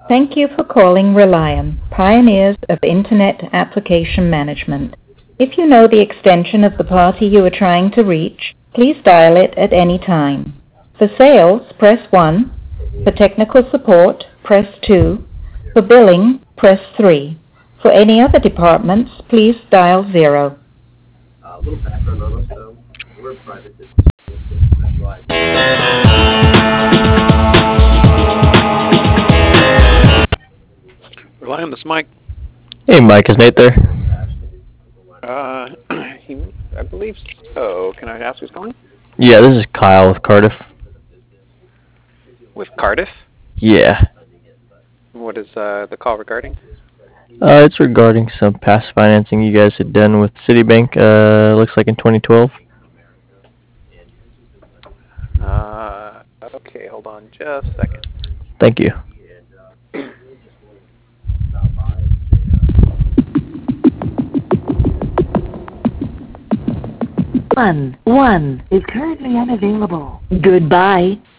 Thank you for calling Reliant, pioneers of Internet application management. If you know the extension of the party you are trying to reach, please dial it at any time. For sales, press 1. For technical support, press 2. For billing, press 3. For any other departments, please dial 0. A little background on us, though. We're a private business that Reliant, this Mike. Hey, Mike, is Nate there? I believe so. Can I ask who's calling? Yeah, this is Kyle with Cardiff. With Cardiff? Yeah. What is the call regarding? It's regarding some past financing you guys had done with Citibank, looks like in 2012. Okay, hold on just a second. Thank you. One is currently unavailable. Goodbye.